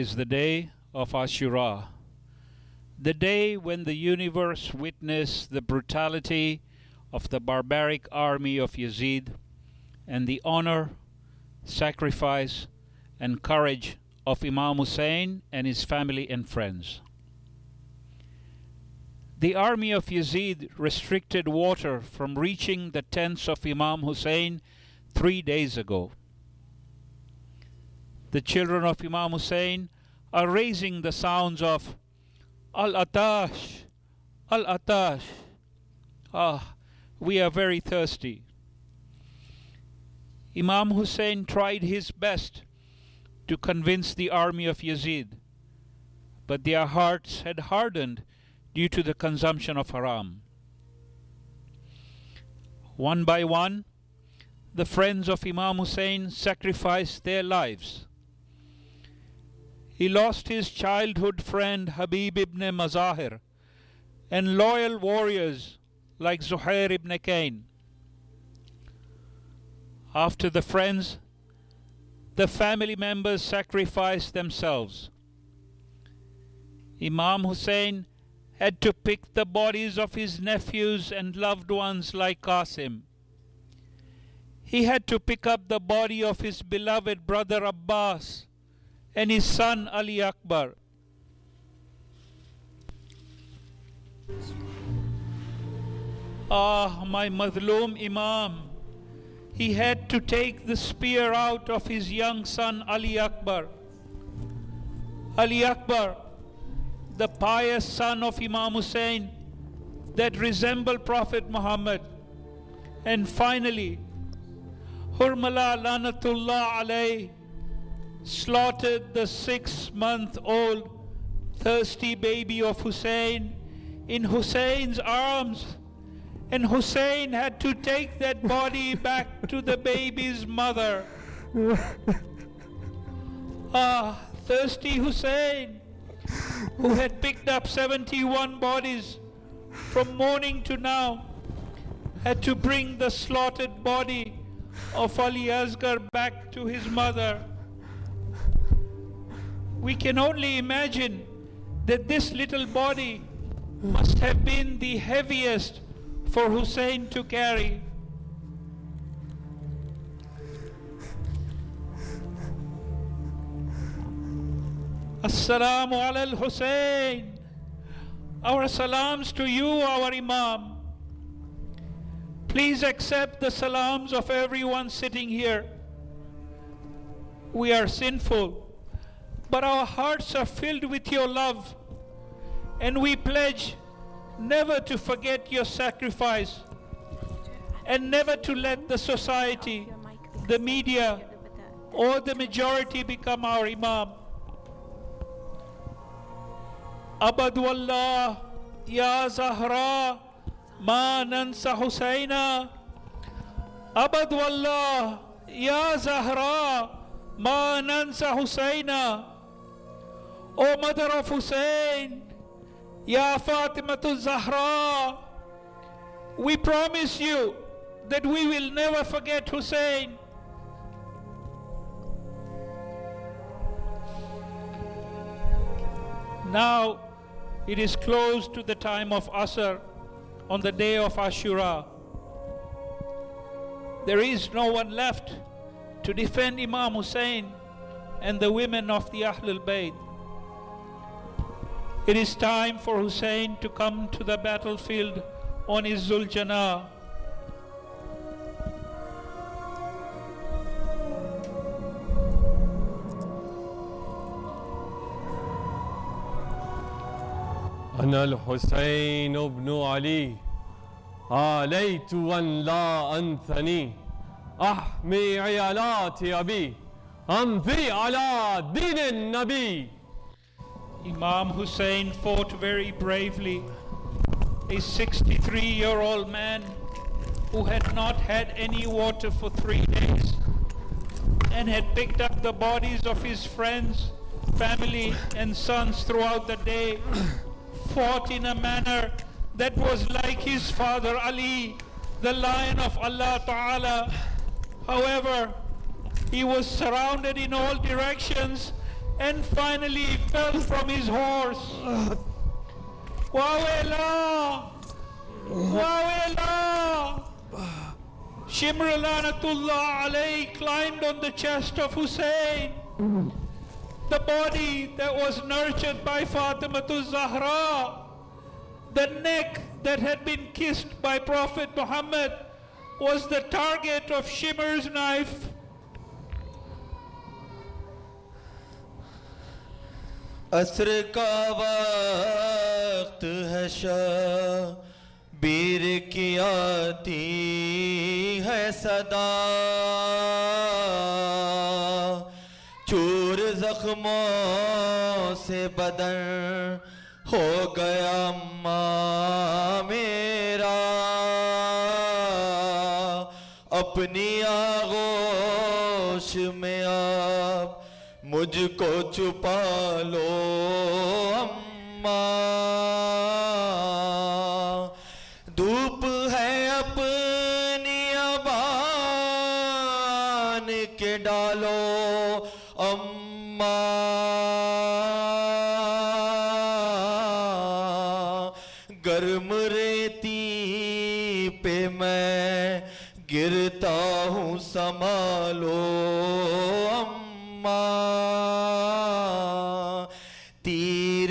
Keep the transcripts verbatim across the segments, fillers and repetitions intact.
is the day of Ashura, the day when the universe witnessed the brutality of the barbaric army of Yazid and the honor, sacrifice, and courage of Imam Hussein and his family and friends. The army of Yazid restricted water from reaching the tents of Imam Hussein three days ago. The children of Imam Hussein are raising the sounds of Al-Atash, Al-Atash. Ah, we are very thirsty. Imam Hussein tried his best to convince the army of Yazid, but their hearts had hardened due to the consumption of haram. One by one, the friends of Imam Hussein sacrificed their lives. He lost his childhood friend Habib ibn Mazahir and loyal warriors like Zuhair ibn Kain. After the friends, the family members sacrificed themselves. Imam Hussein had to pick the bodies of his nephews and loved ones like Qasim. He had to pick up the body of his beloved brother Abbas and his son Ali Akbar. Ah, my Madhloom Imam. He had to take the spear out of his young son Ali Akbar. Ali Akbar, the pious son of Imam Hussein that resembled Prophet Muhammad. And finally, Hurmala Lanatullah alayh slaughtered the six-month-old thirsty baby of Hussein in Hussein's arms. And Hussein had to take that body back to the baby's mother. Ah, thirsty Hussein, who had picked up seventy-one bodies from morning to now, had to bring the slaughtered body of Ali Asghar back to his mother. We can only imagine that this little body must have been the heaviest for Hussein to carry. Assalamu ala al-Hussein. Our salams to you, our Imam. Please accept the salams of everyone sitting here. We are sinful, but our hearts are filled with your love, and we pledge never to forget your sacrifice, and never to let the society, the media, or the majority become our Imam. Abad wallah ya Zahra ma nansa Husayna. Abad wallah ya Zahra ma nansa Husayna. O mother of Hussein, Ya Fatimatul Zahra, we promise you that we will never forget Hussein. Now it is close to the time of Asr on the day of Ashura. There is no one left to defend Imam Hussein and the women of the Ahlul Bayt. It is time for Hussein to come to the battlefield on his Zuljana. أنا الحسين بن علي آليت أن لا أنثني أحمي عيالات أبي أمضي على دين النبي. Imam Hussein fought very bravely, a sixty-three-year-old man who had not had any water for three days and had picked up the bodies of his friends, family and sons throughout the day, fought in a manner that was like his father Ali, the lion of Allah Ta'ala. However, he was surrounded in all directions and finally fell from his horse. Wawela! Wawela! Shimr Lanatullah alayhi climbed on the chest of Hussein. The body that was nurtured by Fatimatul Zahra, the neck that had been kissed by Prophet Muhammad, was the target of Shimr's knife. عصر کا وقت ہے شبیر کی آتی ہے صدا، چور زخموں سے بدن ہو گیا ماں میرا، اپنی آغوش میں آپ مجھ کو چھپا لو اماں، دھوپ ہے اپنی ابان کے ڈالو اماں، گرم ریتی پہ میں گرتا ہوں سنبھالو اماں، تیر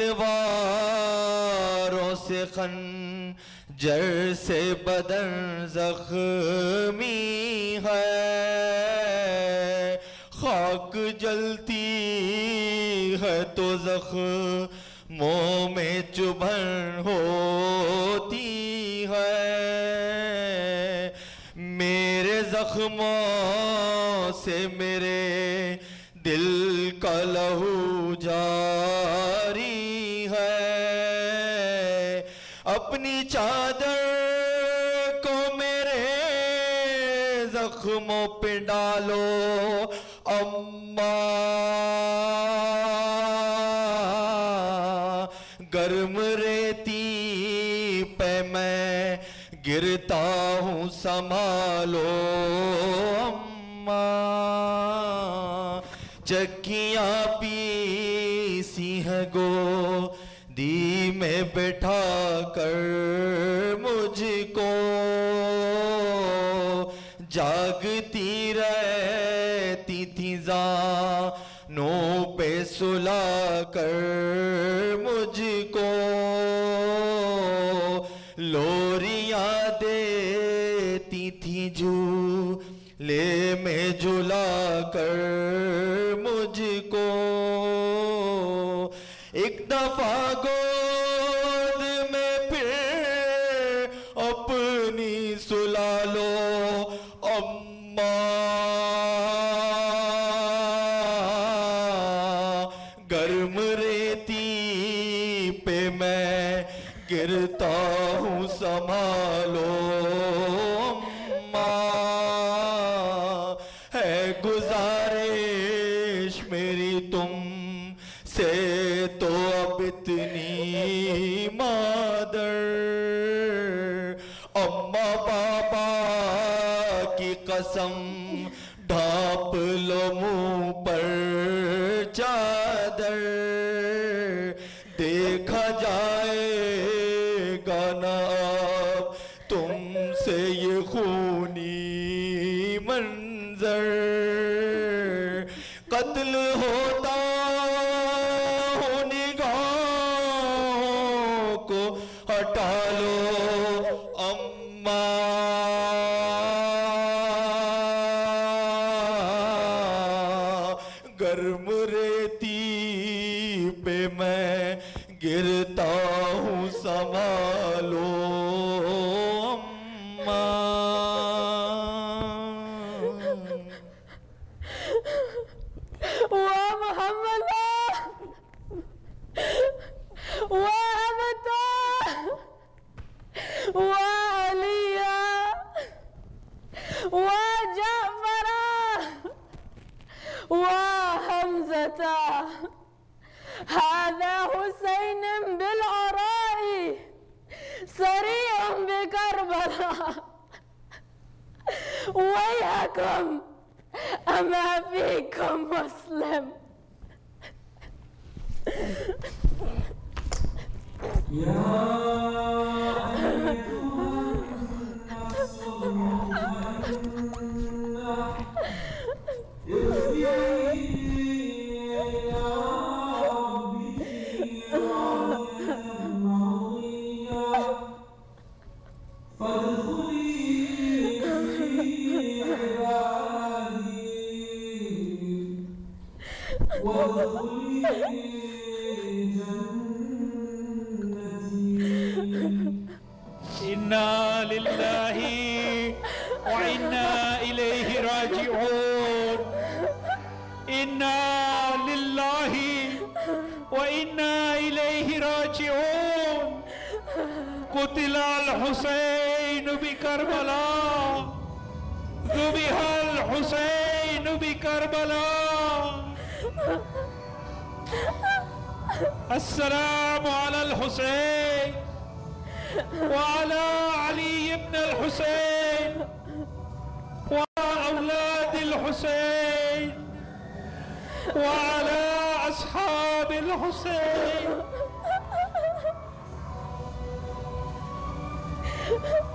تلواروں سے خنجر سے بدن زخمی ہے، خاک جلتی ہے تو زخموں میں چبھن ہوتی ہے، میرے زخموں سے میرے دل کا لہو جاری ہے، اپنی چادر کو میرے زخموں پہ ڈالو اماں، گرم ریتی پہ میں گرتا ہوں سنبھالو اماں، چکیاں پیسی ہیں گودی میں بٹھا کر مجھ کو، جاگتی رہتی تھی زانوں پہ سلا کر مجھ کو، لوریاں دیتی تھی جھولے میں جھلا کر مجھ کو، ایک دفعہ گود میں پھر اپنی سلا لو اماں، گرم ریتی پہ میں گرتا ہوں سنبھالو اماں، ہے گزارش میری تم سے تو اب اتنی مادر، اماں بابا کی قسم ڈھانپ لو منہ پر چادر، دیکھا جائے گا نہ اب تم سے یہ خونی منظر، قتل ہوتا ہوں نگاہوں کو ہٹا لو اماں، گرم ریتی پہ میں گرتا ہوں سنبھالو اماں۔ واہ محمد واہ ابتا واہ علیہ واہ جعفر واہ حمزة هذا حسين بالعراء سريع بكربلاء، ويحكم أما فيكم مسلم إنا لله وإنا إليه راجعون. إنا لله وإنا إليه راجعون. قتل الحسين بكربلاء، ذبح الحسين بكربلاء. السلام على الحسين وعلى علي بن الحسين وأولاد الحسين وعلى أصحاب الحسين.